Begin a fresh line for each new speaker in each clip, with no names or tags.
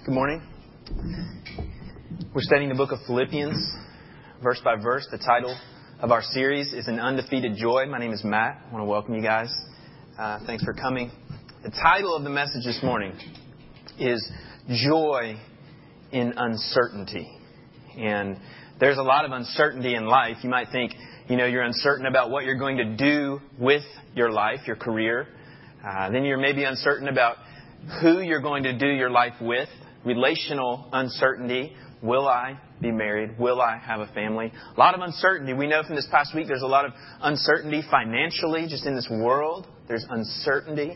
Good morning. We're studying the book of Philippians, verse by verse. The title of our series is An Undefeated Joy. My name is Matt. I want to welcome you guys. Thanks for coming. The title of the message this morning is Joy in Uncertainty. And there's a lot of uncertainty in life. You might think, you're uncertain about what you're going to do with your life, your career. Then you're maybe uncertain about who you're going to do your life with. Relational uncertainty. Will I be married? Will I have a family? A lot of uncertainty. We know from this past week there's a lot of uncertainty financially, just in this world. There's uncertainty.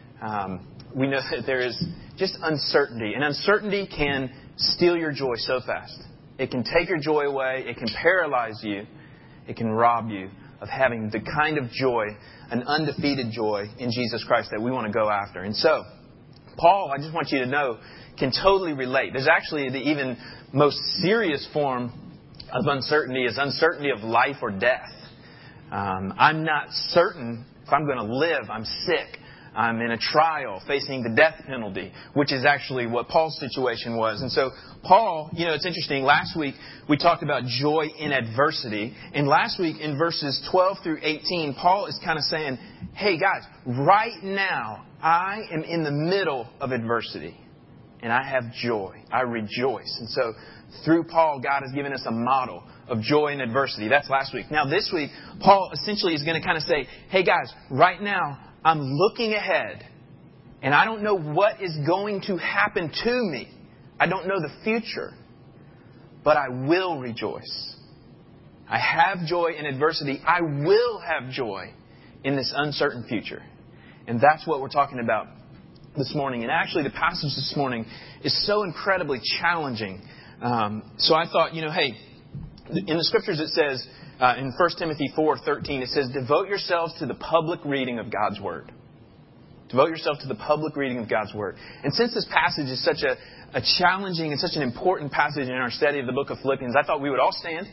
We know that there is just uncertainty. And uncertainty can steal your joy so fast. It can take your joy away. It can paralyze you. It can rob you of having the kind of joy, an undefeated joy in Jesus Christ that we want to go after. And so, Paul, I just want you to know, can totally relate. There's actually the even most serious form of uncertainty is uncertainty of life or death. I'm not certain if I'm going to live. I'm sick. I'm in a trial facing the death penalty, which is actually what Paul's situation was. And so Paul, it's interesting. Last week we talked about joy in adversity. And last week in verses 12 through 18, Paul is kind of saying, hey guys, right now I am in the middle of adversity. And I have joy. I rejoice. And so through Paul, God has given us a model of joy in adversity. That's last week. Now this week, Paul essentially is going to kind of say, hey guys, right now I'm looking ahead. And I don't know what is going to happen to me. I don't know the future. But I will rejoice. I have joy in adversity. I will have joy in this uncertain future. And that's what we're talking about this morning. And actually the passage this morning is so incredibly challenging. So I thought, hey, in the scriptures it says, in 1 Timothy 4:13, it says, devote yourselves to the public reading of God's Word. Devote yourself to the public reading of God's Word. And since this passage is such a challenging and such an important passage in our study of the book of Philippians, I thought we would all stand.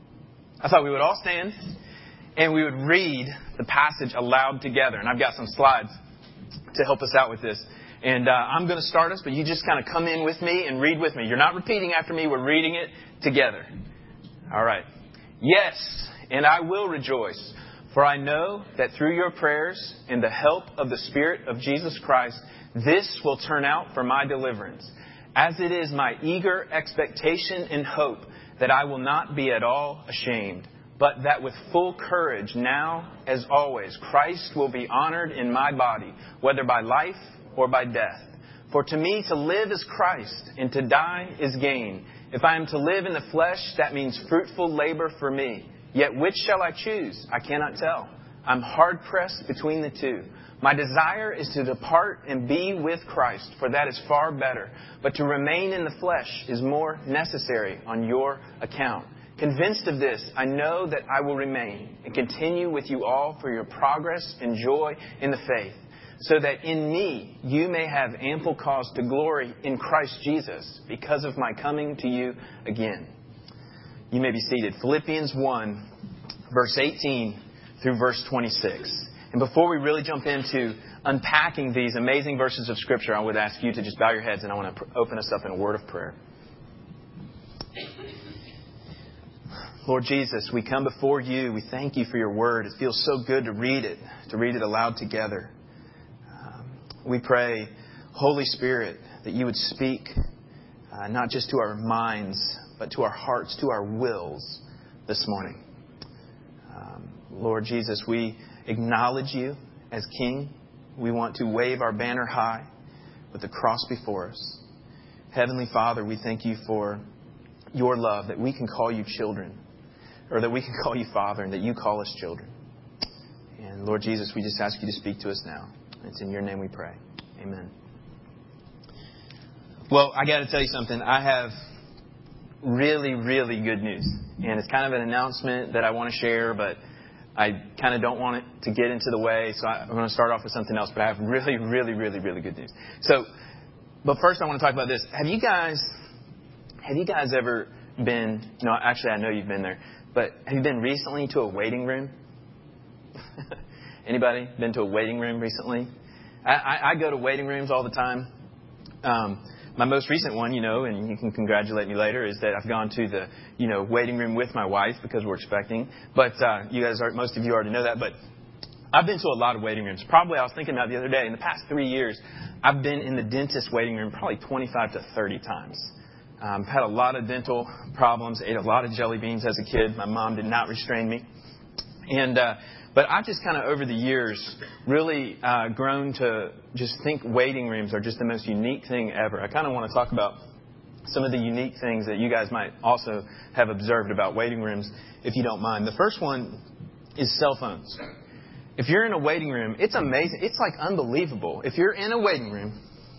And we would read the passage aloud together. And I've got some slides to help us out with this. And I'm going to start us, but you just kind of come in with me and read with me. You're not repeating after me. We're reading it together. All right. Yes, and I will rejoice, for I know that through your prayers and the help of the Spirit of Jesus Christ, this will turn out for my deliverance, as it is my eager expectation and hope that I will not be at all ashamed, but that with full courage now, as always, Christ will be honored in my body, whether by life or by death. For to me to live is Christ, and to die is gain. If I am to live in the flesh, that means fruitful labor for me. Yet which shall I choose? I cannot tell. I'm hard-pressed between the two. My desire is to depart and be with Christ, for that is far better. But to remain in the flesh is more necessary on your account. Convinced of this, I know that I will remain and continue with you all for your progress and joy in the faith, so that in me you may have ample cause to glory in Christ Jesus because of my coming to you again. You may be seated. Philippians 1, verse 18 through verse 26. And before we really jump into unpacking these amazing verses of Scripture, I would ask you to just bow your heads, and I want to open us up in a word of prayer. Lord Jesus, we come before you. We thank you for your word. It feels so good to read it aloud together. We pray, Holy Spirit, that you would speak not just to our minds, but to our hearts, to our wills this morning. Lord Jesus, we acknowledge you as King. We want to wave our banner high with the cross before us. Heavenly Father, we thank you for your love, that we can call you children, or that we can call you Father, and that you call us children. And Lord Jesus, we just ask you to speak to us now. It's in your name we pray. Amen. Well, I got to tell you something. I have really, really good news. And it's kind of an announcement that I want to share, but I kind of don't want it to get into the way. So I'm going to start off with something else. But I have really, really, really, really good news. But first I want to talk about this. Have you guys ever been, actually I know you've been there, but have you been recently to a waiting room? Anybody been to a waiting room recently? I go to waiting rooms all the time. my most recent one, and you can congratulate me later, is that I've gone to the, waiting room with my wife because we're expecting. But most of you already know that. But I've been to a lot of waiting rooms. Probably, I was thinking about the other day, in the past 3 years, I've been in the dentist waiting room probably 25 to 30 times. Had a lot of dental problems, ate a lot of jelly beans as a kid. My mom did not restrain me. But I've just kind of over the years really grown to just think waiting rooms are just the most unique thing ever. I kind of want to talk about some of the unique things that you guys might also have observed about waiting rooms, if you don't mind. The first one is cell phones. If you're in a waiting room, it's amazing. It's like unbelievable. If you're in a waiting room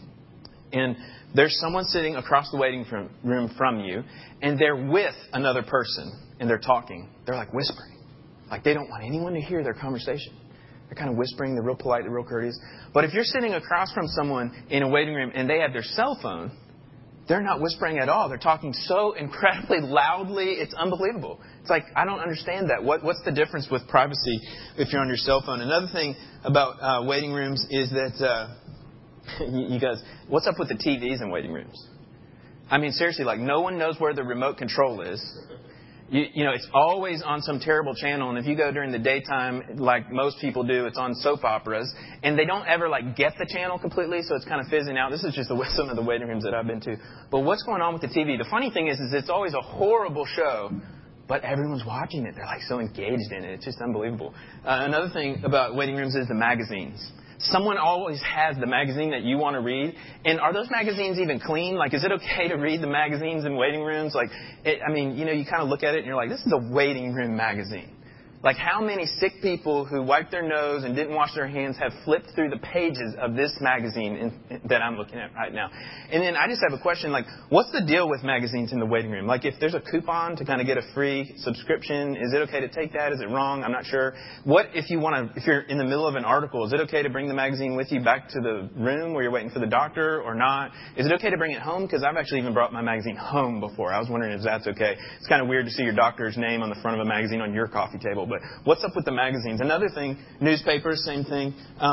and there's someone sitting across the waiting room from you and they're with another person and they're talking, they're like whispering. Like they don't want anyone to hear their conversation. They're kind of whispering. They're real polite. They're real courteous. But if you're sitting across from someone in a waiting room and they have their cell phone, they're not whispering at all. They're talking so incredibly loudly. It's unbelievable. It's like, I don't understand that. What's the difference with privacy if you're on your cell phone? Another thing about waiting rooms is that, you guys, what's up with the TVs in waiting rooms? I mean, seriously, like no one knows where the remote control is. It's always on some terrible channel. And if you go during the daytime, like most people do, it's on soap operas. And they don't ever get the channel completely, so it's kind of fizzing out. This is just some of the waiting rooms that I've been to. But what's going on with the TV? The funny thing is it's always a horrible show, but everyone's watching it. They're so engaged in it. It's just unbelievable. Another thing about waiting rooms is the magazines. Someone always has the magazine that you want to read. And are those magazines even clean? Is it okay to read the magazines in waiting rooms? You kind of look at it and you're like, this is a waiting room magazine. How many sick people who wiped their nose and didn't wash their hands have flipped through the pages of this magazine that I'm looking at right now? And then I just have a question, what's the deal with magazines in the waiting room? If there's a coupon to kind of get a free subscription, is it okay to take that? Is it wrong? I'm not sure. What if you're in the middle of an article, is it okay to bring the magazine with you back to the room where you're waiting for the doctor or not? Is it okay to bring it home? Because I've actually even brought my magazine home before. I was wondering if that's okay. It's kind of weird to see your doctor's name on the front of a magazine on your coffee table. But what's up with the magazines? Another thing, newspapers, same thing.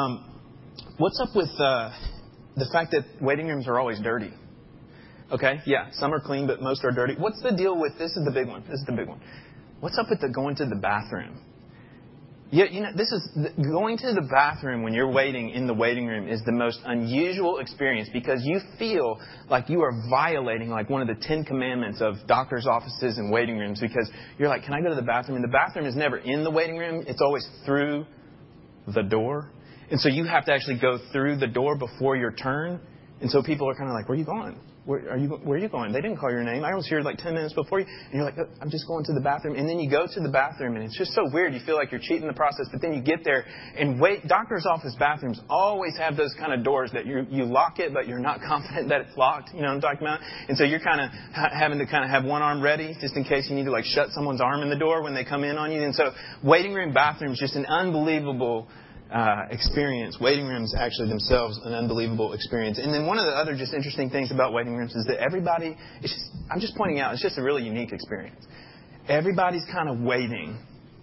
What's up with the fact that waiting rooms are always dirty? Okay, yeah, some are clean, but most are dirty. What's the deal with, this is the big one. What's up with going to the bathroom? Going to the bathroom when you're waiting in the waiting room is the most unusual experience because you feel like you are violating one of the 10 commandments of doctors' offices and waiting rooms because you're like, can I go to the bathroom? And the bathroom is never in the waiting room. It's always through the door. And so you have to actually go through the door before your turn. And so people are kind of like, where are you going? Where are you going? They didn't call your name. I was here 10 minutes before you. And you're like, oh, I'm just going to the bathroom. And then you go to the bathroom, and it's just so weird. You feel like you're cheating the process. But then you get there, and doctor's office bathrooms always have those kind of doors that you lock it, but you're not confident that it's locked. You know what I'm talking about? And so you're kind of having to have one arm ready just in case you need to shut someone's arm in the door when they come in on you. And so waiting room bathrooms, just an unbelievable experience. Waiting rooms actually themselves an unbelievable experience. And then one of the other just interesting things about waiting rooms is that everybody, I'm just pointing out, it's just a really unique experience. Everybody's kind of waiting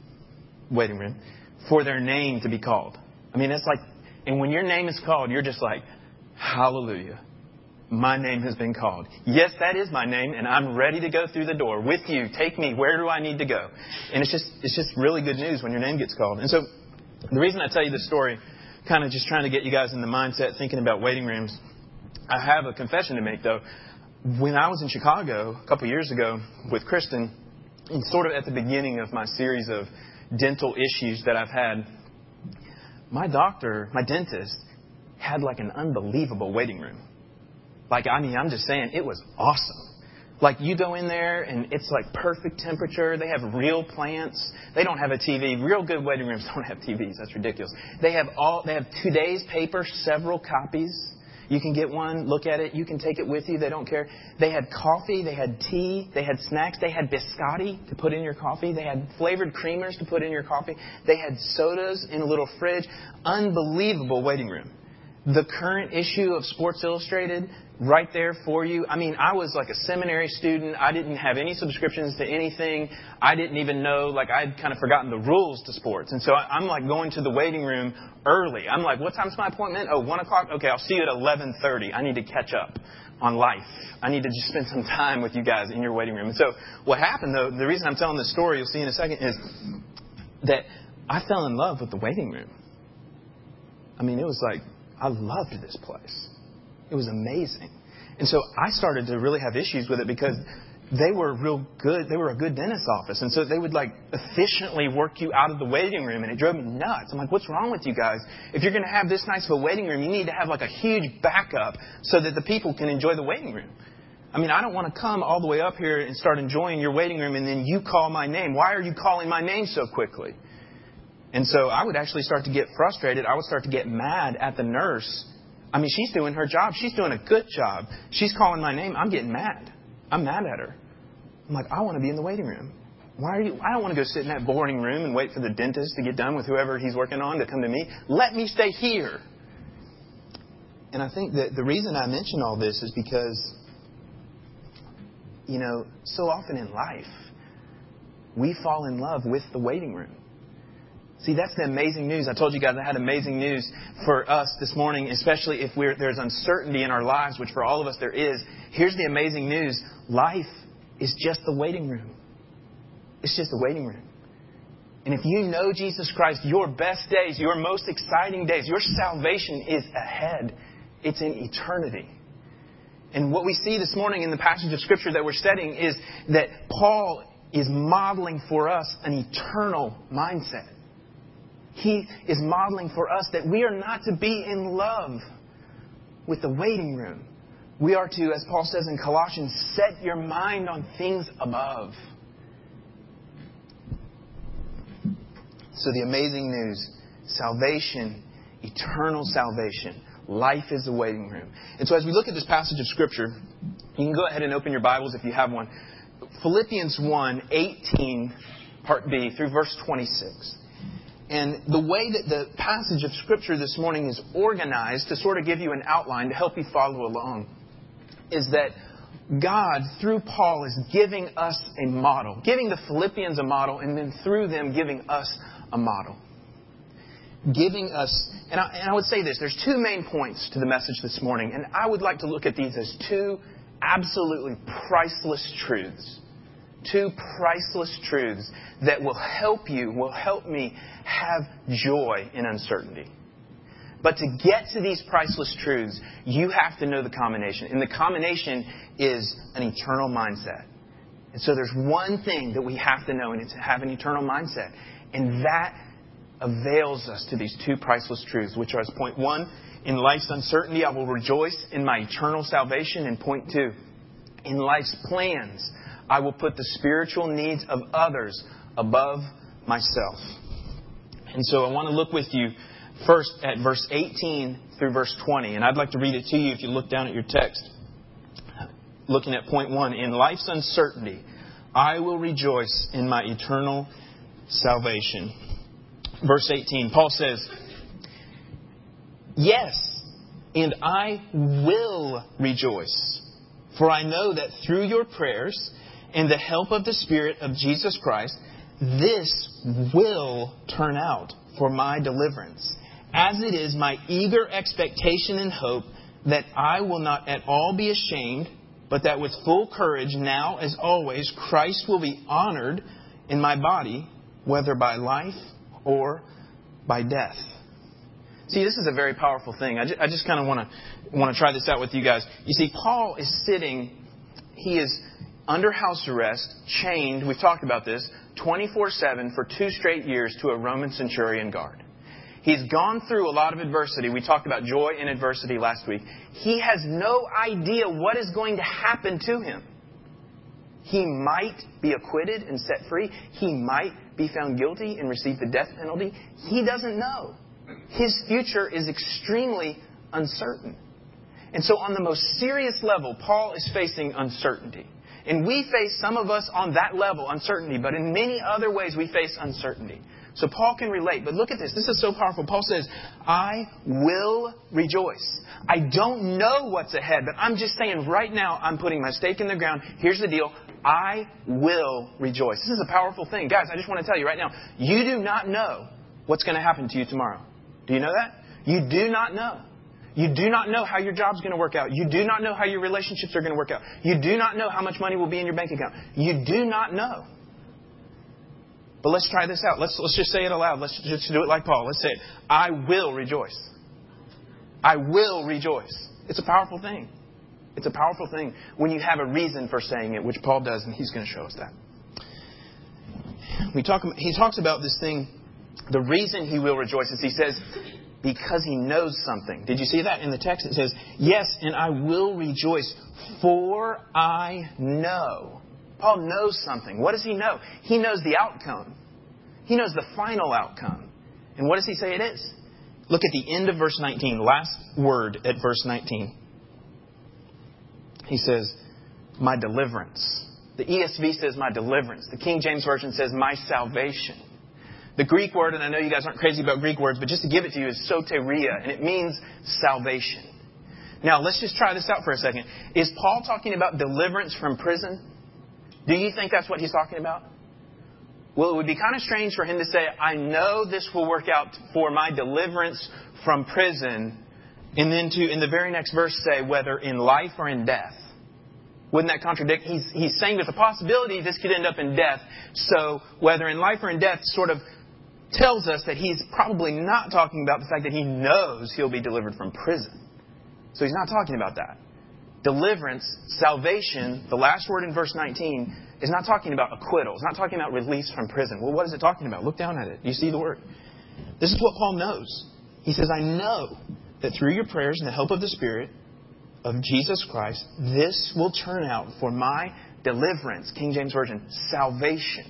room, for their name to be called. I mean, and when your name is called, you're just like, hallelujah. My name has been called. Yes, that is my name, and I'm ready to go through the door with you. Take me. Where do I need to go? And it's just really good news when your name gets called. And so the reason I tell you this story, kind of just trying to get you guys in the mindset thinking about waiting rooms, I have a confession to make, though. When I was in Chicago a couple years ago with Kristen, and sort of at the beginning of my series of dental issues that I've had, my dentist, had an unbelievable waiting room. I'm just saying, it was awesome. You go in there and it's perfect temperature. They have real plants. They don't have a TV. Real good waiting rooms don't have TVs. That's ridiculous. They have today's paper, several copies. You can get one, look at it. You can take it with you. They don't care. They had coffee. They had tea. They had snacks. They had biscotti to put in your coffee. They had flavored creamers to put in your coffee. They had sodas in a little fridge. Unbelievable waiting room. The current issue of Sports Illustrated, right there for you. I mean, I was a seminary student. I didn't have any subscriptions to anything. I didn't even know, I'd kind of forgotten the rules to sports. And so I'm going to the waiting room early. I'm like, what time's my appointment? Oh, 1 o'clock? Okay, I'll see you at 11:30. I need to catch up. on life. I need to just spend some time with you guys in your waiting room. And so what happened, though, the reason I'm telling this story, you'll see in a second, is that I fell in love with the waiting room. I mean, it was like, I loved this place. It was amazing. And so I started to really have issues with it because they were real good. They were a good dentist office. And so they would like efficiently work you out of the waiting room. And it drove me nuts. I'm like, what's wrong with you guys? If you're going to have this nice of a waiting room, you need to have like a huge backup so that the people can enjoy the waiting room. I mean, I don't want to come all the way up here and start enjoying your waiting room and then you call my name. Why are you calling my name so quickly? And so I would actually start to get frustrated. I would start to get mad at the nurse. I mean, she's doing her job. She's doing a good job. She's calling my name. I'm getting mad. I'm mad at her. I'm like, I want to be in the waiting room. I don't want to go sit in that boring room and wait for the dentist to get done with whoever he's working on to come to me. Let me stay here. And I think that the reason I mention all this is because, you know, so often in life, we fall in love with the waiting room. See, that's the amazing news. I told you guys I had amazing news for us this morning, especially if there's uncertainty in our lives, which for all of us there is. Here's the amazing news. Life is just the waiting room. It's just the waiting room. And if you know Jesus Christ, your best days, your most exciting days, your salvation is ahead. It's in eternity. And what we see this morning in the passage of Scripture that we're studying is that Paul is modeling for us an eternal mindset. He is modeling for us that we are not to be in love with the waiting room. We are to, as Paul says in Colossians, set your mind on things above. So the amazing news, salvation, eternal salvation, life is the waiting room. And so as we look at this passage of Scripture, you can go ahead and open your Bibles if you have one. Philippians 1:18, part B, through verse 26. And the way that the passage of Scripture this morning is organized to sort of give you an outline to help you follow along is that God, through Paul, is giving us a model, giving the Philippians a model, and then through them giving us a model. Giving us, and I would say this, there's two main points to the message this morning, and I would like to look at these as two absolutely priceless truths. Two priceless truths that will help me have joy in uncertainty. But to get to these priceless truths, you have to know the combination. And the combination is an eternal mindset. And so there's one thing that we have to know, and it's to have an eternal mindset. And that avails us to these two priceless truths, which are, as point one, in life's uncertainty, I will rejoice in my eternal salvation. And point two, in life's plans, I will put the spiritual needs of others above myself. And so I want to look with you first at verse 18 through verse 20. And I'd like to read it to you if you look down at your text. Looking at point one, in life's uncertainty, I will rejoice in my eternal salvation. Verse 18, Paul says, yes, and I will rejoice, for I know that through your prayers and the help of the Spirit of Jesus Christ, this will turn out for my deliverance, as it is my eager expectation and hope that I will not at all be ashamed, but that with full courage, now as always, Christ will be honored in my body, whether by life or by death. See, this is a very powerful thing. I just kind of want to try this out with you guys. You see, Paul is sitting, he is under house arrest, chained, we've talked about this, 24/7 for 2 straight years to a Roman centurion guard. He's gone through a lot of adversity. We talked about joy in adversity last week. He has no idea what is going to happen to him. He might be acquitted and set free. He might be found guilty and receive the death penalty. He doesn't know. His future is extremely uncertain. And so on the most serious level, Paul is facing uncertainty. And we face, some of us, on that level, uncertainty. But in many other ways, we face uncertainty. So Paul can relate. But look at this. This is so powerful. Paul says, I will rejoice. I don't know what's ahead, but I'm just saying right now, I'm putting my stake in the ground. Here's the deal. I will rejoice. This is a powerful thing. Guys, I just want to tell you right now, you do not know what's going to happen to you tomorrow. Do you know that? You do not know. You do not know how your job's going to work out. You do not know how your relationships are going to work out. You do not know how much money will be in your bank account. You do not know. But let's try this out. Let's just say it aloud. Let's just do it like Paul. Let's say it. I will rejoice. I will rejoice. It's a powerful thing. It's a powerful thing when you have a reason for saying it, which Paul does, and he's going to show us that. He talks about this thing. The reason he will rejoice is he says, because he knows something. Did you see that in the text? It says, yes, and I will rejoice, for I know. Paul knows something. What does he know? He knows the outcome. He knows the final outcome. And what does he say it is? Look at the end of verse 19. Last word at verse 19. He says, my deliverance. The ESV says my deliverance. The King James Version says my salvation. The Greek word, and I know you guys aren't crazy about Greek words, but just to give it to you, is soteria, and it means salvation. Now, let's just try this out for a second. Is Paul talking about deliverance from prison? Do you think that's what he's talking about? Well, it would be kind of strange for him to say, I know this will work out for my deliverance from prison, and then to, in the very next verse, say whether in life or in death. Wouldn't that contradict? He's saying there's a possibility this could end up in death. So whether in life or in death sort of tells us that he's probably not talking about the fact that he knows he'll be delivered from prison. So he's not talking about that. Deliverance, salvation, the last word in verse 19, is not talking about acquittal. It's not talking about release from prison. Well, what is it talking about? Look down at it. You see the word. This is what Paul knows. He says, I know that through your prayers and the help of the Spirit of Jesus Christ, this will turn out for my deliverance. King James Version, salvation.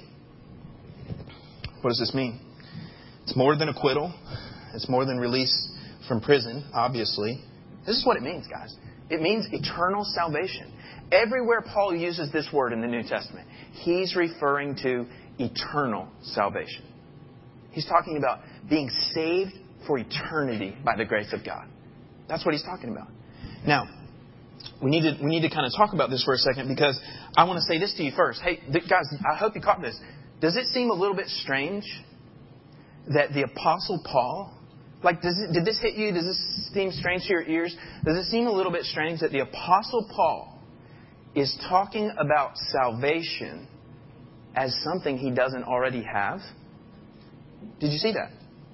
What does this mean? It's more than acquittal. It's more than release from prison, obviously. This is what it means, guys. It means eternal salvation. Everywhere Paul uses this word in the New Testament, he's referring to eternal salvation. He's talking about being saved for eternity by the grace of God. That's what he's talking about. Now, we need to kind of talk about this for a second, because I want to say this to you first. Hey, guys, I hope you caught this. Does it seem a little bit strange that the Apostle Paul, did this hit you? Does this seem strange to your ears? Does it seem a little bit strange that the Apostle Paul is talking about salvation as something he doesn't already have? Did you see that?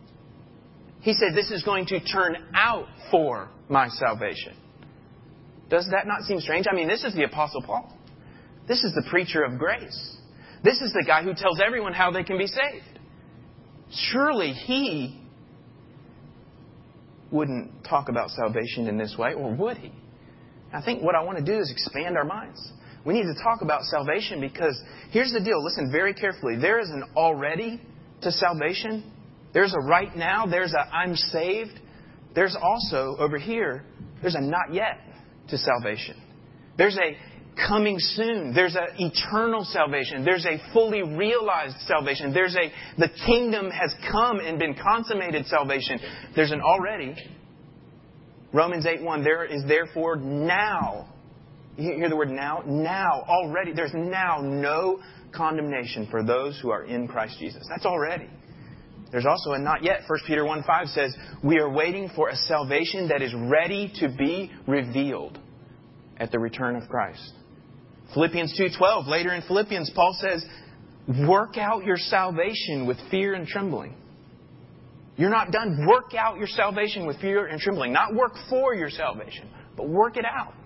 He said, this is going to turn out for my salvation. Does that not seem strange? I mean, this is the Apostle Paul. This is the preacher of grace. This is the guy who tells everyone how they can be saved. Surely he wouldn't talk about salvation in this way, or would he? I think what I want to do is expand our minds. We need to talk about salvation, because here's the deal. Listen very carefully. There is an already to salvation. There's a right now. There's a I'm saved. There's also, over here, there's a not yet to salvation. There's a coming soon. There's an eternal salvation. There's a fully realized salvation. The kingdom has come and been consummated salvation. There's an already. Romans 8:1, there is therefore now. You hear the word now? Now, already. There's now no condemnation for those who are in Christ Jesus. That's already. There's also a not yet. 1 Peter 1:5 says, we are waiting for a salvation that is ready to be revealed at the return of Christ. Philippians 2:12, later in Philippians, Paul says, work out your salvation with fear and trembling. You're not done. Work out your salvation with fear and trembling. Not work for your salvation, but work it out.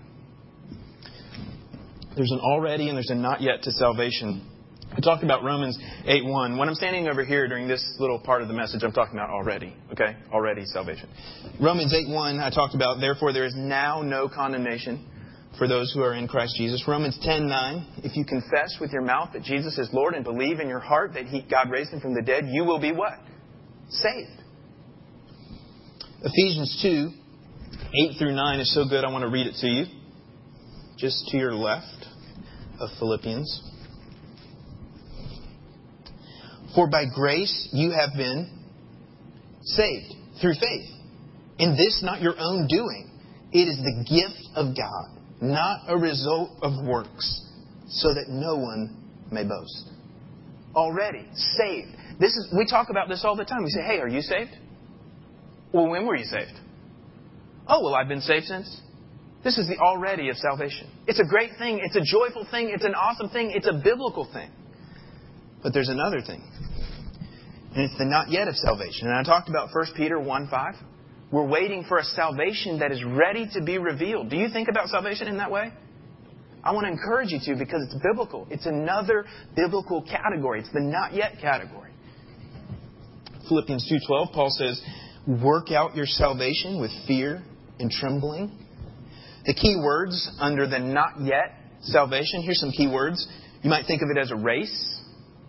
There's an already and there's a not yet to salvation. I talked about Romans 8:1. When I'm standing over here during this little part of the message, I'm talking about already. Okay? Already salvation. Romans 8:1, I talked about, therefore there is now no condemnation for those who are in Christ Jesus. Romans 10:9, if you confess with your mouth that Jesus is Lord and believe in your heart that God raised Him from the dead, you will be what? Saved. Ephesians 2:8-9 is so good, I want to read it to you. Just to your left of Philippians. For by grace you have been saved through faith. And this not your own doing. It is the gift of God, not a result of works, so that no one may boast. Already saved. We talk about this all the time. We say, hey, are you saved? Well, when were you saved? Oh, well, I've been saved since. This is the already of salvation. It's a great thing. It's a joyful thing. It's an awesome thing. It's a biblical thing. But there's another thing. And it's the not yet of salvation. And I talked about 1 Peter 1:5. We're waiting for a salvation that is ready to be revealed. Do you think about salvation in that way? I want to encourage you to, because it's biblical. It's another biblical category. It's the not yet category. Philippians 2:12, Paul says, work out your salvation with fear and trembling. The key words under the not yet salvation, here's some key words. You might think of it as a race.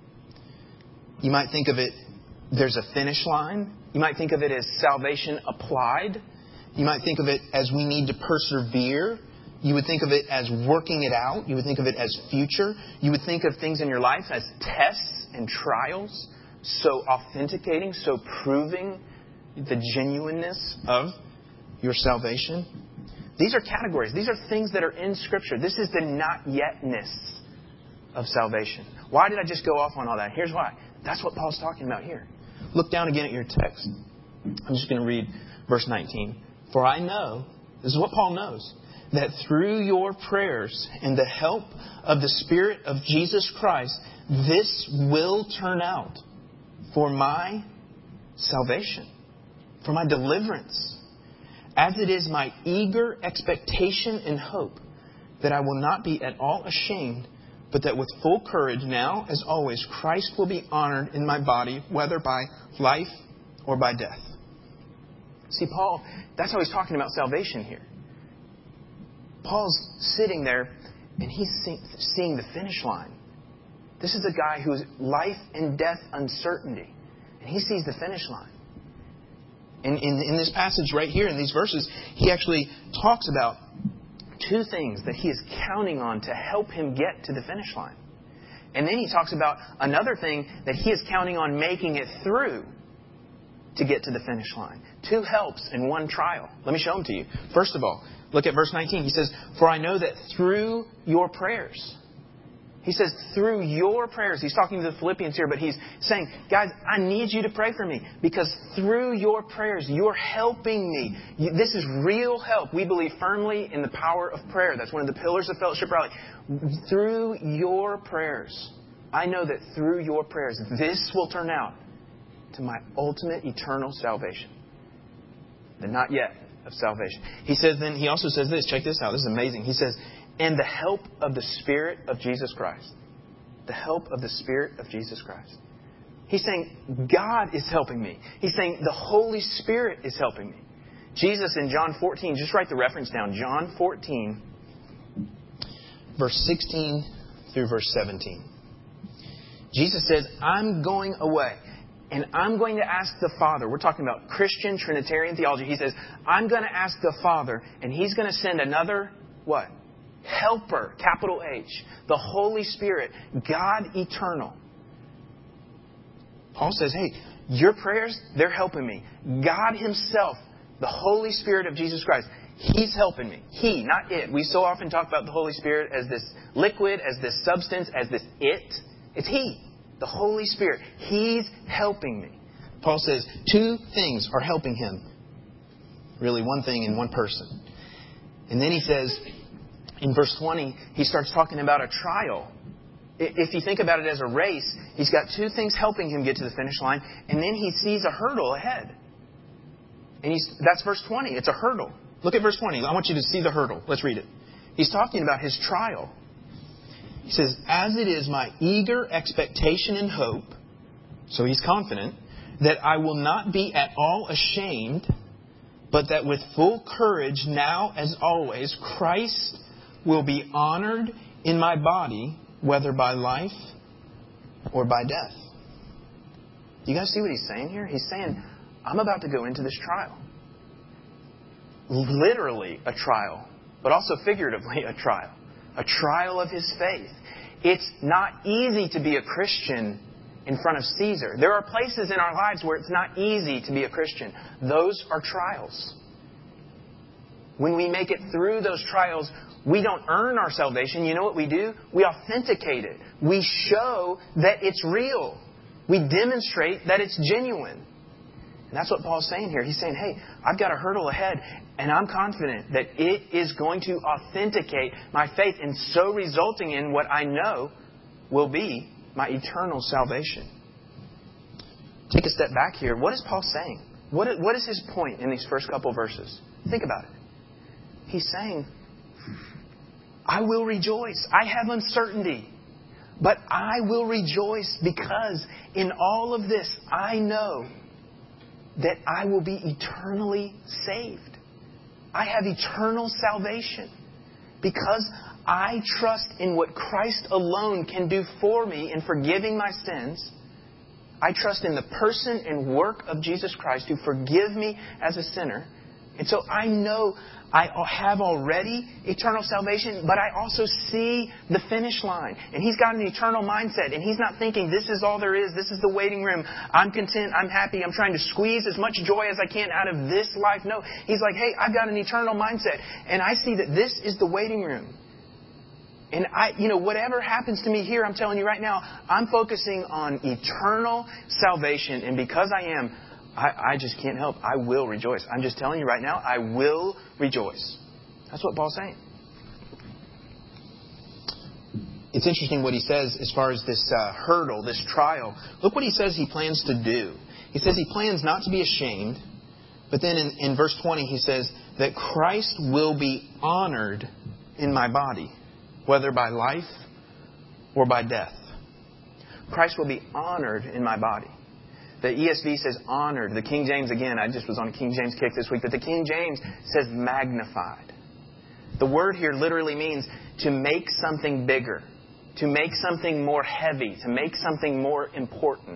You might think of it, there's a finish line. You might think of it as salvation applied. You might think of it as we need to persevere. You would think of it as working it out. You would think of it as future. You would think of things in your life as tests and trials, so authenticating, so proving the genuineness of your salvation. These are categories. These are things that are in Scripture. This is the not yetness of salvation. Why did I just go off on all that? Here's why. That's what Paul's talking about here. Look down again at your text. I'm just going to read verse 19. For I know, this is what Paul knows, that through your prayers and the help of the Spirit of Jesus Christ, this will turn out for my salvation, for my deliverance, as it is my eager expectation and hope that I will not be at all ashamed, but that with full courage now, as always, Christ will be honored in my body, whether by life or by death. See, Paul, that's how he's talking about salvation here. Paul's sitting there and he's seeing the finish line. This is a guy who's life and death uncertainty. And he sees the finish line. And in this passage right here, in these verses, he actually talks about two things that he is counting on to help him get to the finish line. And then he talks about another thing that he is counting on making it through to get to the finish line. Two helps and one trial. Let me show them to you. First of all, look at verse 19. He says, for I know that through your prayers. He says, through your prayers. He's talking to the Philippians here, but he's saying, guys, I need you to pray for me. Because through your prayers, you're helping me. This is real help. We believe firmly in the power of prayer. That's one of the pillars of Fellowship Raleigh. Through your prayers, I know that through your prayers, this will turn out to my ultimate eternal salvation. The not yet of salvation. He says then, he also says this. Check this out. This is amazing. He says, and the help of the Spirit of Jesus Christ. The help of the Spirit of Jesus Christ. He's saying, God is helping me. He's saying, the Holy Spirit is helping me. Jesus in John 14, just write the reference down. John 14, verse 16 through verse 17. Jesus says, I'm going away. And I'm going to ask the Father. We're talking about Christian Trinitarian theology. He says, I'm going to ask the Father, and He's going to send another, what? Helper, capital H, the Holy Spirit, God eternal. Paul says, hey, your prayers, they're helping me. God Himself, the Holy Spirit of Jesus Christ, He's helping me. He, not it. We so often talk about the Holy Spirit as this liquid, as this substance, as this it. It's He, the Holy Spirit. He's helping me. Paul says two things are helping him. Really, one thing in one person. And then he says, in verse 20, he starts talking about a trial. If you think about it as a race, he's got two things helping him get to the finish line, and then he sees a hurdle ahead. And that's verse 20. It's a hurdle. Look at verse 20. I want you to see the hurdle. Let's read it. He's talking about his trial. He says, as it is my eager expectation and hope, so he's confident, that I will not be at all ashamed, but that with full courage now as always, Christ will be honored in my body, whether by life or by death. You guys see what he's saying here? He's saying, I'm about to go into this trial. Literally a trial, but also figuratively a trial. A trial of his faith. It's not easy to be a Christian in front of Caesar. There are places in our lives where it's not easy to be a Christian. Those are trials. When we make it through those trials, we don't earn our salvation. You know what we do? We authenticate it. We show that it's real. We demonstrate that it's genuine. And that's what Paul's saying here. He's saying, hey, I've got a hurdle ahead, and I'm confident that it is going to authenticate my faith, and so resulting in what I know will be my eternal salvation. Take a step back here. What is Paul saying? What is his point in these first couple verses? Think about it. He's saying, I will rejoice. I have uncertainty, but I will rejoice because in all of this, I know that I will be eternally saved. I have eternal salvation because I trust in what Christ alone can do for me in forgiving my sins. I trust in the person and work of Jesus Christ to forgive me as a sinner. And so I know I have already eternal salvation, but I also see the finish line. And he's got an eternal mindset. And he's not thinking, this is all there is. This is the waiting room. I'm content. I'm happy. I'm trying to squeeze as much joy as I can out of this life. No, he's like, hey, I've got an eternal mindset. And I see that this is the waiting room. And whatever happens to me here, I'm telling you right now, I'm focusing on eternal salvation. And because I just can't help. I will rejoice. I'm just telling you right now, I will rejoice. That's what Paul's saying. It's interesting what he says as far as this hurdle, this trial. Look what he says he plans to do. He says he plans not to be ashamed. But then in verse 20 he says that Christ will be honored in my body, whether by life or by death. Christ will be honored in my body. The ESV says honored. The King James, again, I just was on a King James kick this week, but the King James says magnified. The word here literally means to make something bigger, to make something more heavy, to make something more important.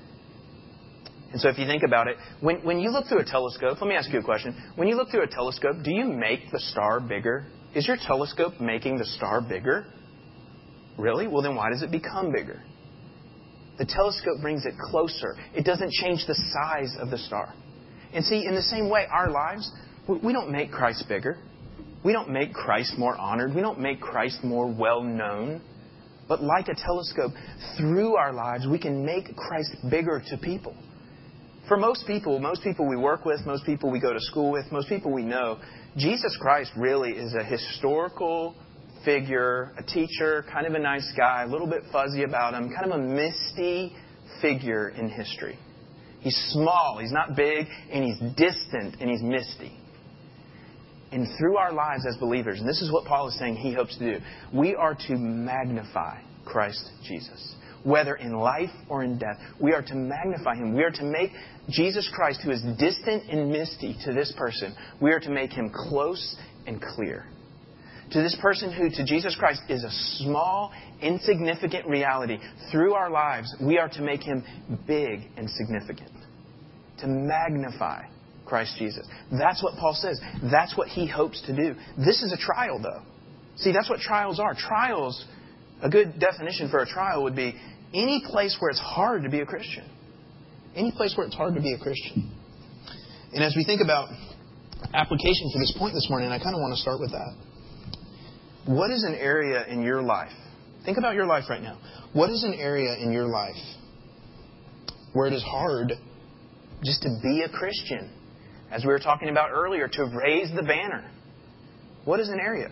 And so if you think about it, when you look through a telescope, let me ask you a question. When you look through a telescope, do you make the star bigger? Is your telescope making the star bigger? Really? Well, then why does it become bigger? The telescope brings it closer. It doesn't change the size of the star. And see, in the same way, our lives, we don't make Christ bigger. We don't make Christ more honored. We don't make Christ more well-known. But like a telescope, through our lives, we can make Christ bigger to people. For most people we work with, most people we go to school with, most people we know, Jesus Christ really is a historical figure, a teacher, kind of a nice guy, a little bit fuzzy about him, kind of a misty figure in history. He's small, he's not big, and he's distant, and he's misty. And through our lives as believers, and this is what Paul is saying he hopes to do, we are to magnify Christ Jesus. Whether in life or in death, we are to magnify Him. We are to make Jesus Christ, who is distant and misty to this person, we are to make Him close and clear. To this person who, to Jesus Christ, is a small, insignificant reality, through our lives, we are to make Him big and significant. To magnify Christ Jesus. That's what Paul says. That's what he hopes to do. This is a trial, though. See, that's what trials are. Trials, a good definition for a trial would be any place where it's hard to be a Christian. Any place where it's hard to be a Christian. And as we think about application for this point this morning, I kind of want to start with that. What is an area in your life? Think about your life right now. What is an area in your life where it is hard just to be a Christian? As we were talking about earlier, to raise the banner. What is an area?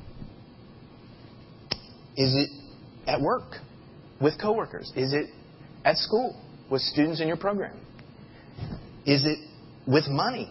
Is it at work with coworkers? Is it at school with students in your program? Is it with money?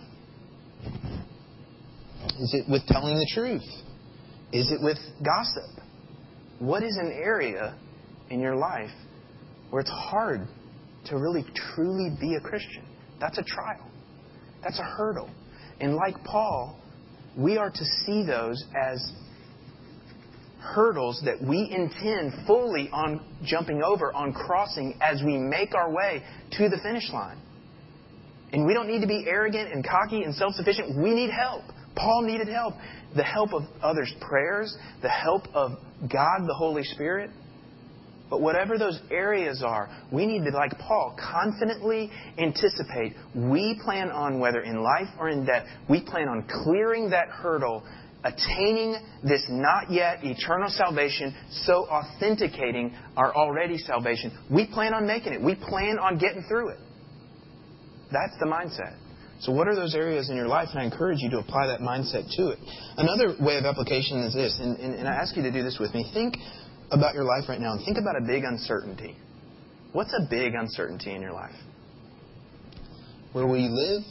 Is it with telling the truth? Is it with gossip? What is an area in your life where it's hard to really truly be a Christian? That's a trial. That's a hurdle. And like Paul, we are to see those as hurdles that we intend fully on jumping over, on crossing as we make our way to the finish line. And we don't need to be arrogant and cocky and self-sufficient. We need help. Paul needed help. The help of others' prayers, the help of God, the Holy Spirit. But whatever those areas are, we need to, like Paul, confidently anticipate. We plan on, whether in life or in death, we plan on clearing that hurdle, attaining this not yet eternal salvation, so authenticating our already salvation. We plan on making it. We plan on getting through it. That's the mindset. So what are those areas in your life? And I encourage you to apply that mindset to it. Another way of application is this, and I ask you to do this with me. Think about your life right now and think about a big uncertainty. What's a big uncertainty in your life? Where will you live?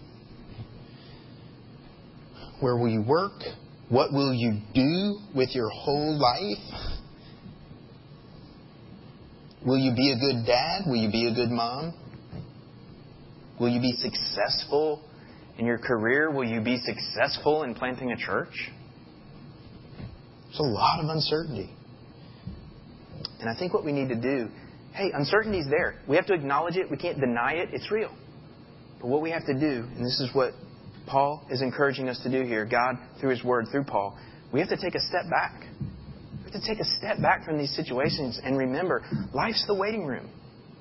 Where will you work? What will you do with your whole life? Will you be a good dad? Will you be a good mom? Will you be successful in your career? Will you be successful in planting a church? There's a lot of uncertainty. And I think what we need to do, hey, uncertainty's there. We have to acknowledge it. We can't deny it. It's real. But what we have to do, and this is what Paul is encouraging us to do here, God, through His Word, through Paul, we have to take a step back. We have to take a step back from these situations and remember, life's the waiting room.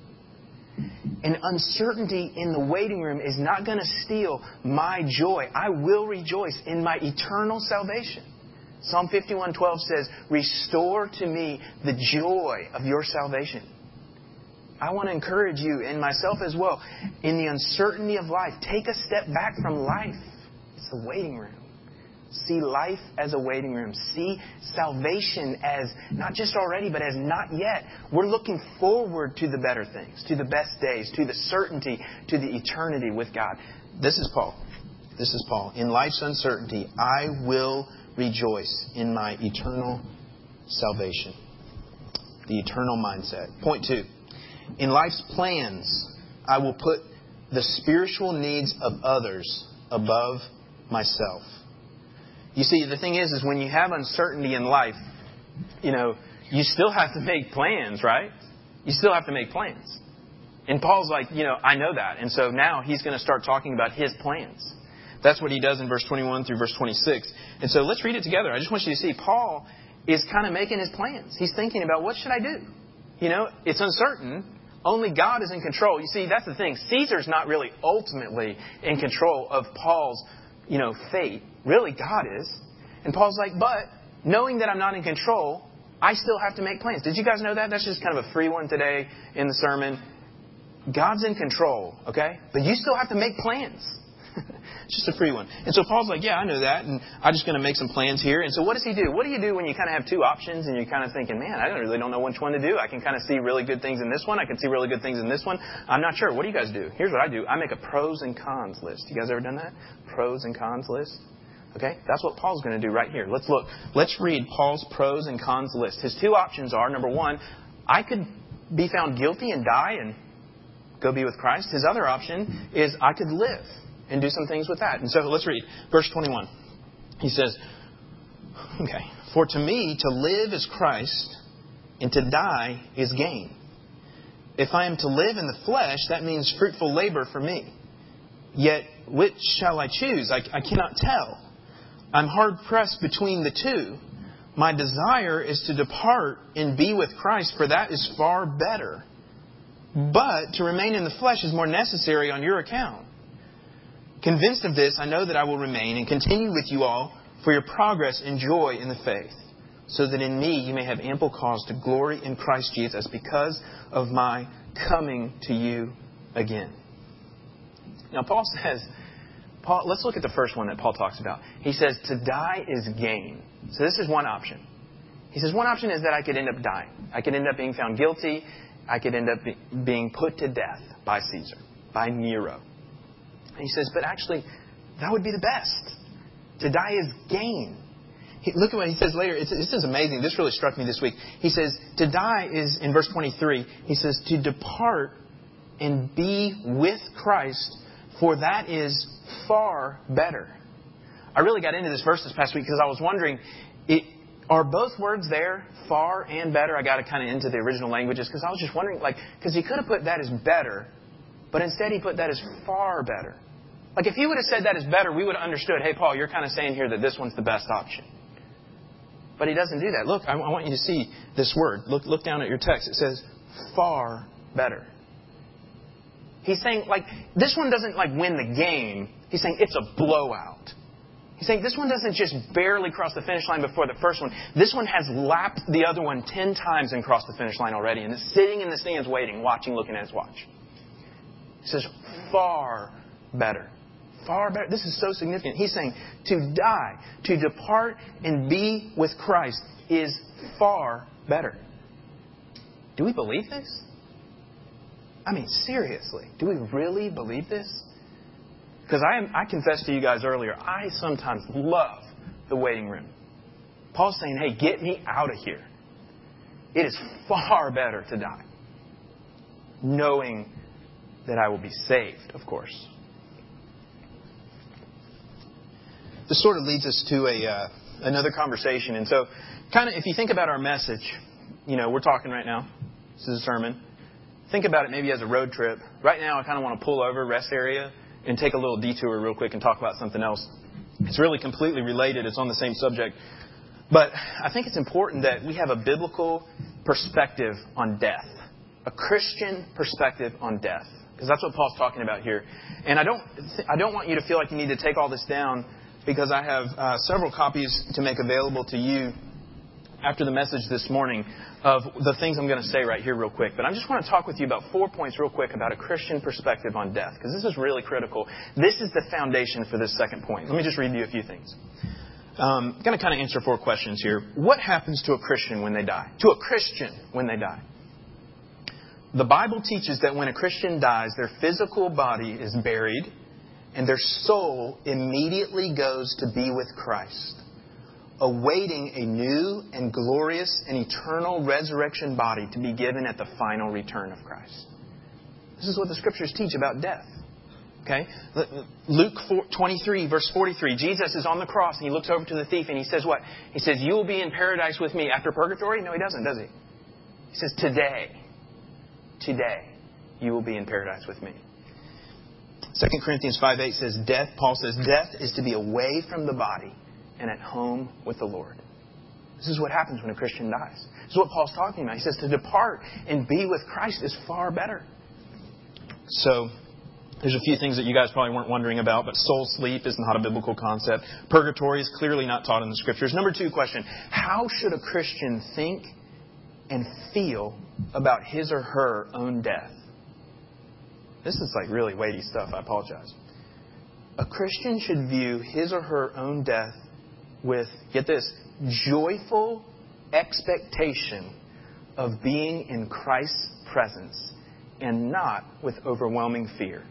And uncertainty in the waiting room is not going to steal my joy. I will rejoice in my eternal salvation. Psalm 51:12 says, "Restore to me the joy of your salvation." I want to encourage you and myself as well. In the uncertainty of life, take a step back from life. It's the waiting room. See life as a waiting room. See salvation as not just already, but as not yet. We're looking forward to the better things, to the best days, to the certainty, to the eternity with God. This is Paul. This is Paul. In life's uncertainty, I will rejoice in my eternal salvation. The eternal mindset. Point 2. In life's plans, I will put the spiritual needs of others above myself. You see, the thing is when you have uncertainty in life, you still have to make plans, right? You still have to make plans. And Paul's like, I know that. And so now he's going to start talking about his plans. That's what he does in verse 21 through verse 26. And so let's read it together. I just want you to see Paul is kind of making his plans. He's thinking about, what should I do? It's uncertain. Only God is in control. You see, that's the thing. Caesar's not really ultimately in control of Paul's, fate. Really, God is. And Paul's like, but knowing that I'm not in control, I still have to make plans. Did you guys know that? That's just kind of a free one today in the sermon. God's in control, okay? But you still have to make plans. It's just a free one. And so Paul's like, yeah, I know that. And I'm just going to make some plans here. And so what does he do? What do you do when you kind of have two options and you're kind of thinking, man, I really don't know which one to do. I can kind of see really good things in this one. I can see really good things in this one. I'm not sure. What do you guys do? Here's what I do. I make a pros and cons list. You guys ever done that? Pros and cons list? Okay, that's what Paul's going to do right here. Let's look. Let's read Paul's pros and cons list. His two options are, number one, I could be found guilty and die and go be with Christ. His other option is I could live and do some things with that. And so let's read verse 21. He says, okay, for to me to live is Christ and to die is gain. If I am to live in the flesh, that means fruitful labor for me. Yet which shall I choose? I cannot tell. I'm hard pressed between the two. My desire is to depart and be with Christ, for that is far better. But to remain in the flesh is more necessary on your account. Convinced of this, I know that I will remain and continue with you all for your progress and joy in the faith, so that in me you may have ample cause to glory in Christ Jesus because of my coming to you again. Now, let's look at the first one that Paul talks about. He says, to die is gain. So this is one option. He says, one option is that I could end up dying. I could end up being found guilty. I could end up being put to death by Caesar, by Nero. And he says, but actually, that would be the best. To die is gain. Look at what he says later. This is amazing. This really struck me this week. He says, to die is, in verse 23, he says, to depart and be with Christ, for that is far better. I really got into this verse this past week because I was wondering, are both words there, far and better? I got kind of into the original languages because I was just wondering, because he could have put that as better, but instead he put that as far better. Like if he would have said that as better, we would have understood, hey, Paul, you're kind of saying here that this one's the best option. But he doesn't do that. Look, I want you to see this word. Look down at your text. It says, far better. He's saying, this one doesn't, win the game. He's saying it's a blowout. He's saying this one doesn't just barely cross the finish line before the first one. This one has lapped the other one 10 times and crossed the finish line already and is sitting in the stands waiting, watching, looking at his watch. He says, far better. Far better. This is so significant. He's saying to die, to depart and be with Christ is far better. Do we believe this? I mean, seriously, do we really believe this? Because I confessed to you guys earlier, I sometimes love the waiting room. Paul's saying, hey, get me out of here. It is far better to die, knowing that I will be saved, of course. This sort of leads us to another conversation. And so, kind of, if you think about our message, we're talking right now. This is a sermon. Think about it maybe as a road trip. Right now, I kind of want to pull over, rest area, and take a little detour real quick and talk about something else. It's really completely related. It's on the same subject. But I think it's important that we have a biblical perspective on death. A Christian perspective on death. Because that's what Paul's talking about here. And I don't want you to feel like you need to take all this down, because I have several copies to make available to you after the message this morning of the things I'm going to say right here real quick. But I just want to talk with you about 4 points real quick about a Christian perspective on death, because this is really critical. This is the foundation for this second point. Let me just read you a few things. I'm going to kind of answer 4 questions here. What happens to a Christian when they die? To a Christian when they die. The Bible teaches that when a Christian dies, their physical body is buried and their soul immediately goes to be with Christ, awaiting a new and glorious and eternal resurrection body to be given at the final return of Christ. This is what the Scriptures teach about death. Okay? Luke 23, verse 43. Jesus is on the cross and He looks over to the thief and He says what? He says, you will be in paradise with me after purgatory? No, He doesn't, does He? He says, today, you will be in paradise with me. 2 Corinthians 5:8 says, Paul says, death is to be away from the body and at home with the Lord. This is what happens when a Christian dies. This is what Paul's talking about. He says to depart and be with Christ is far better. So, there's a few things that you guys probably weren't wondering about, but soul sleep is not a biblical concept. Purgatory is clearly not taught in the Scriptures. Number 2 question, how should a Christian think and feel about his or her own death? This is like really weighty stuff. I apologize. A Christian should view his or her own death with, get this, joyful expectation of being in Christ's presence and not with overwhelming fear.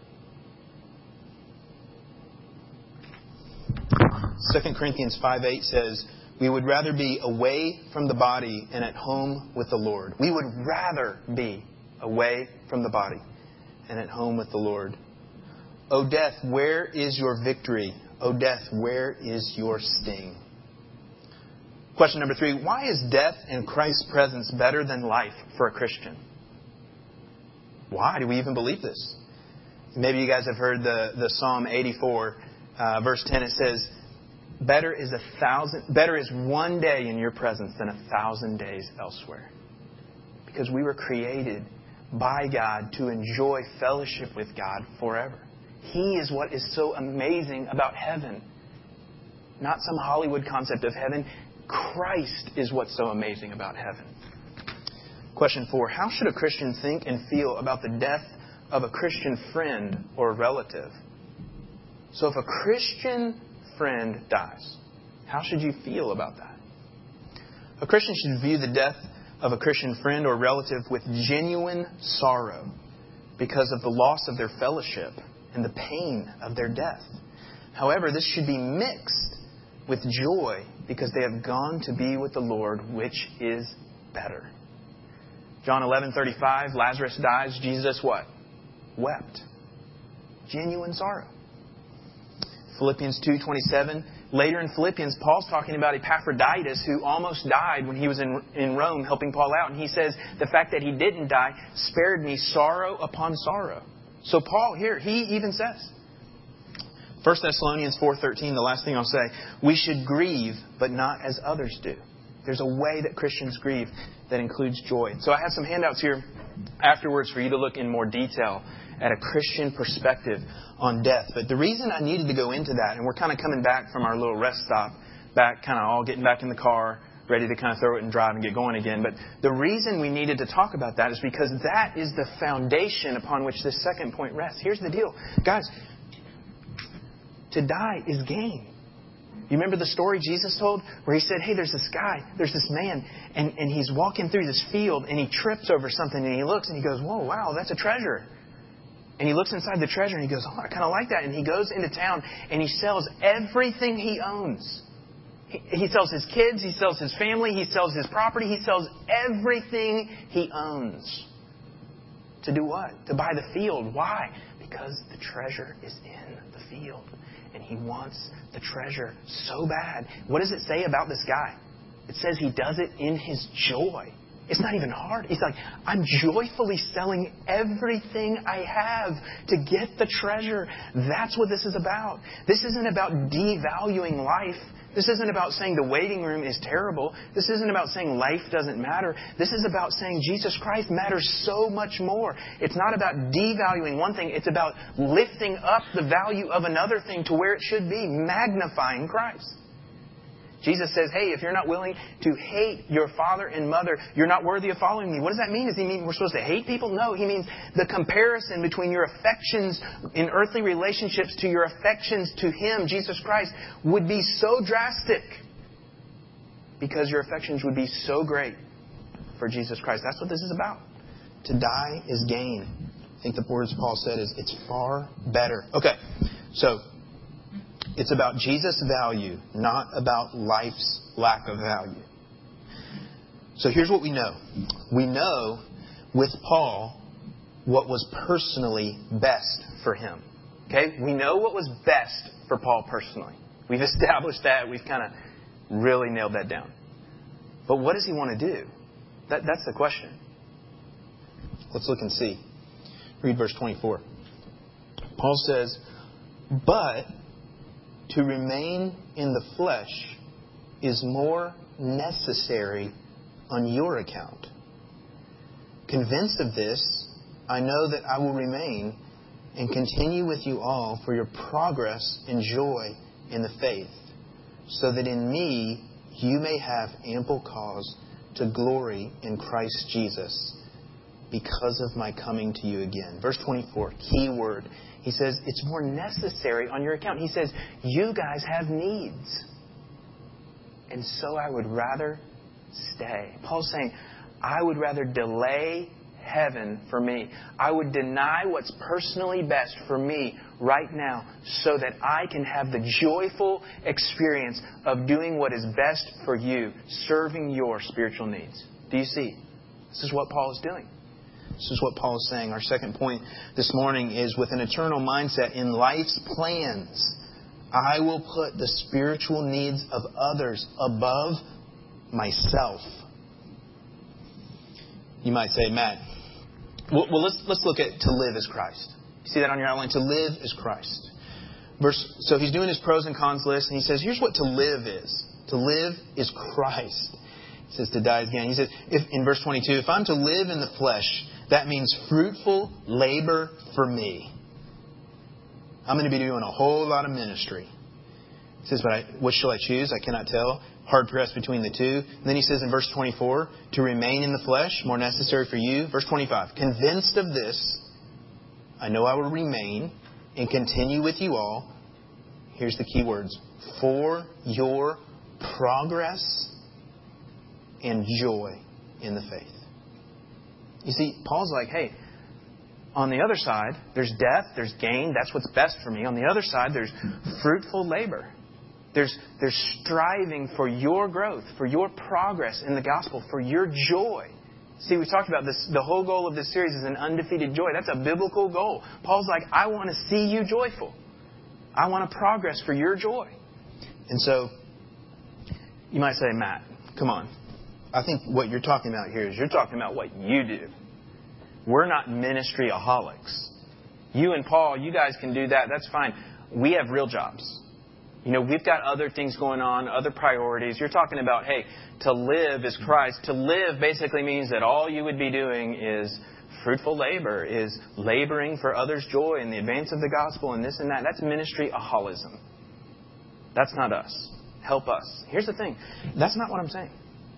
2 Corinthians 5:8 says, we would rather be away from the body and at home with the Lord. We would rather be away from the body and at home with the Lord. O death, where is your victory? O death, where is your sting? Question number 3, why is death in Christ's presence better than life for a Christian? Why do we even believe this? Maybe you guys have heard the Psalm 84, verse 10. It says, better is one day in your presence than 1,000 days elsewhere. Because we were created by God to enjoy fellowship with God forever. He is what is so amazing about heaven. Not some Hollywood concept of heaven. Christ is what's so amazing about heaven. Question 4. How should a Christian think and feel about the death of a Christian friend or relative? So if a Christian friend dies, how should you feel about that? A Christian should view the death of a Christian friend or relative with genuine sorrow because of the loss of their fellowship and the pain of their death. However, this should be mixed with joy because they have gone to be with the Lord, which is better. John 11:35, Lazarus dies. Jesus what? Wept. Genuine sorrow. Philippians 2:27. Later in Philippians, Paul's talking about Epaphroditus, who almost died when he was in Rome helping Paul out. And he says, the fact that he didn't die spared me sorrow upon sorrow. So Paul here, he even says, 1 Thessalonians 4:13, the last thing I'll say, we should grieve, but not as others do. There's a way that Christians grieve that includes joy. So I have some handouts here afterwards for you to look in more detail at a Christian perspective on death. But the reason I needed to go into that, and we're kind of coming back from our little rest stop, back kind of all getting back in the car, ready to kind of throw it and drive and get going again. But the reason we needed to talk about that is because that is the foundation upon which this second point rests. Here's the deal. Guys, to die is gain. You remember the story Jesus told where He said, hey, there's this guy, there's this man, and he's walking through this field and he trips over something and he looks and he goes, whoa, wow, that's a treasure. And he looks inside the treasure and he goes, oh, I kind of like that. And he goes into town and he sells everything he owns. He sells his kids, he sells his family, he sells his property, he sells everything he owns. To do what? To buy the field. Why? Because the treasure is in the field. And he wants the treasure so bad. What does it say about this guy? It says he does it in his joy. It's not even hard. He's like, I'm joyfully selling everything I have to get the treasure. That's what this is about. This isn't about devaluing life. This isn't about saying the waiting room is terrible. This isn't about saying life doesn't matter. This is about saying Jesus Christ matters so much more. It's not about devaluing one thing. It's about lifting up the value of another thing to where it should be, magnifying Christ. Jesus says, hey, if you're not willing to hate your father and mother, you're not worthy of following me. What does that mean? Does He mean we're supposed to hate people? No, He means the comparison between your affections in earthly relationships to your affections to Him, Jesus Christ, would be so drastic because your affections would be so great for Jesus Christ. That's what this is about. To die is gain. I think the words Paul said is, it's far better. Okay, so it's about Jesus' value, not about life's lack of value. So here's what we know. We know with Paul what was personally best for him. Okay? We know what was best for Paul personally. We've established that. We've kind of really nailed that down. But what does he want to do? That's the question. Let's look and see. Read verse 24. Paul says, but to remain in the flesh is more necessary on your account. Convinced of this, I know that I will remain and continue with you all for your progress and joy in the faith, so that in me you may have ample cause to glory in Christ Jesus because of my coming to you again. Verse 24, key word. He says, it's more necessary on your account. He says, you guys have needs. And so I would rather stay. Paul's saying, I would rather delay heaven for me. I would deny what's personally best for me right now so that I can have the joyful experience of doing what is best for you, serving your spiritual needs. Do you see? This is what Paul is doing. This is what Paul is saying. Our second point this morning is, with an eternal mindset in life's plans, I will put the spiritual needs of others above myself. You might say, Matt, well let's look at to live as Christ. You see that on your outline? To live as Christ. So he's doing his pros and cons list, and he says, here's what to live is. To live is Christ. He says to die is gain. He says, in verse 22, if I'm to live in the flesh, that means fruitful labor for me. I'm going to be doing a whole lot of ministry. He says, but what shall I choose? I cannot tell. Hard pressed between the two. And then he says in verse 24, to remain in the flesh, more necessary for you. Verse 25, convinced of this, I know I will remain and continue with you all. Here's the key words. For your progress and joy in the faith. You see, Paul's like, hey, on the other side, there's death, there's gain. That's what's best for me. On the other side, there's fruitful labor. There's striving for your growth, for your progress in the gospel, for your joy. See, we talked about this. The whole goal of this series is an undefeated joy. That's a biblical goal. Paul's like, I want to see you joyful. I want to progress for your joy. And so, you might say, Matt, come on. I think what you're talking about here is you're talking about what you do. We're not ministry-aholics. You and Paul, you guys can do that. That's fine. We have real jobs. You know, we've got other things going on, other priorities. You're talking about, hey, to live is Christ. To live basically means that all you would be doing is fruitful labor, is laboring for others' joy and the advance of the gospel and this and that. That's ministry-aholism. That's not us. Help us. Here's the thing. That's not what I'm saying.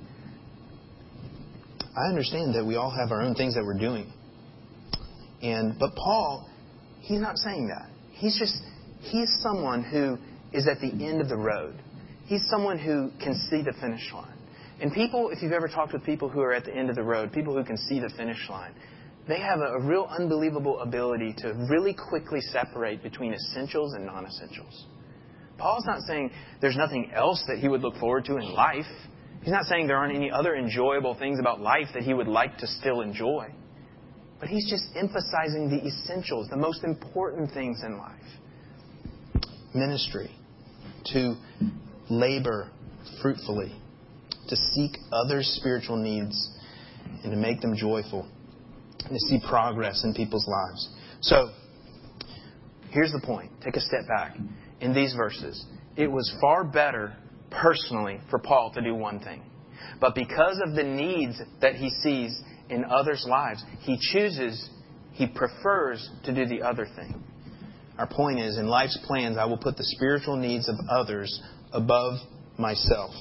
I understand that we all have our own things that we're doing. But Paul, he's not saying that. He's someone who is at the end of the road. He's someone who can see the finish line. And people, if you've ever talked with people who are at the end of the road, people who can see the finish line, they have a real unbelievable ability to really quickly separate between essentials and non-essentials. Paul's not saying there's nothing else that he would look forward to in life. He's not saying there aren't any other enjoyable things about life that he would like to still enjoy. But he's just emphasizing the essentials, the most important things in life. Ministry, to labor fruitfully, to seek others' spiritual needs, and to make them joyful, and to see progress in people's lives. So, here's the point. Take a step back. In these verses, it was far better personally for Paul to do one thing. But because of the needs that he sees in others' lives, he prefers to do the other thing. Our point is, in life's plans, I will put the spiritual needs of others above myself.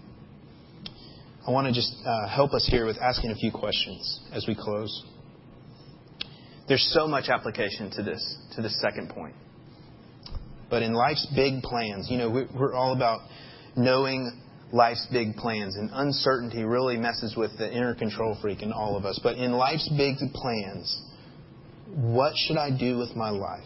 I want to just help us here with asking a few questions as we close. There's so much application to this second point. But in life's big plans, we're all about knowing life's big plans. And uncertainty really messes with the inner control freak in all of us. But in life's big plans, what should I do with my life?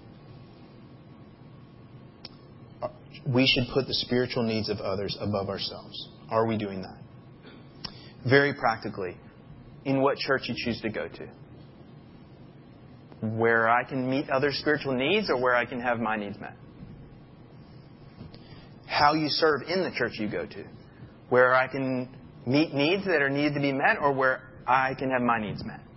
We should put the spiritual needs of others above ourselves. Are we doing that? Very practically, in what church you choose to go to. Where I can meet other spiritual needs or where I can have my needs met. How you serve in the church you go to. Where I can meet needs that are needed to be met or where I can have my needs met.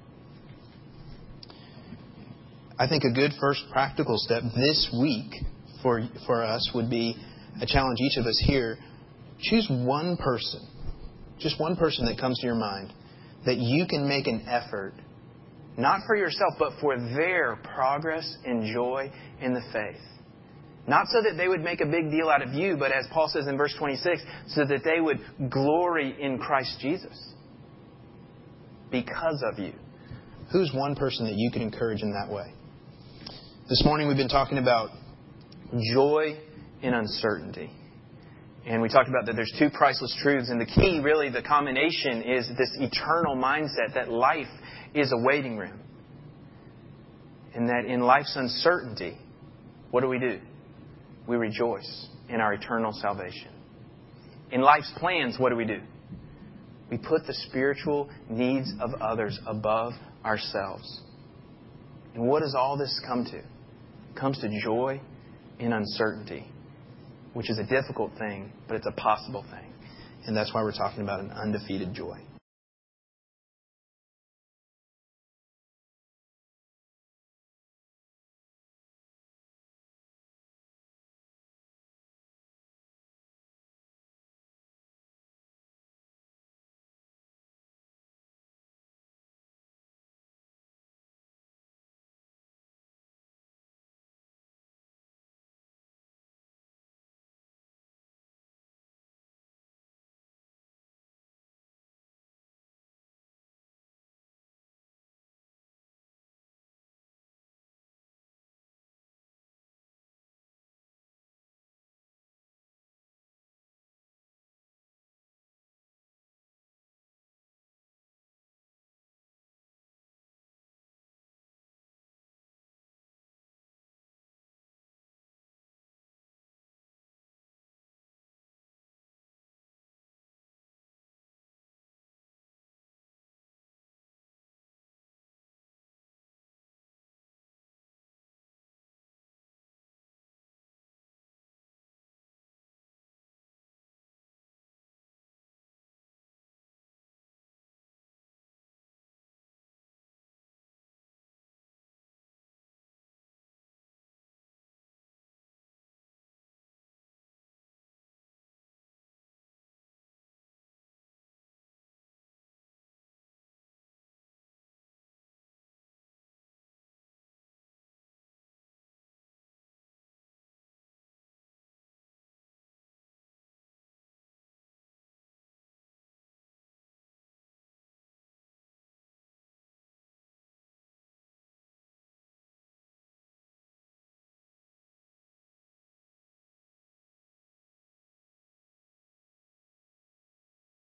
I think a good first practical step this week for us would be, I challenge each of us here, choose one person, just one person that comes to your mind, that you can make an effort, not for yourself, but for their progress and joy in the faith. Not so that they would make a big deal out of you, but as Paul says in verse 26, so that they would glory in Christ Jesus because of you. Who's one person that you can encourage in that way? This morning we've been talking about joy in uncertainty. And we talked about that there's two priceless truths. And the key, really, the combination is this eternal mindset that life is a waiting room. And that in life's uncertainty, what do? We rejoice in our eternal salvation. In life's plans, what do? We put the spiritual needs of others above ourselves. And what does all this come to? It comes to joy in uncertainty, which is a difficult thing, but it's a possible thing. And that's why we're talking about an undefeated joy.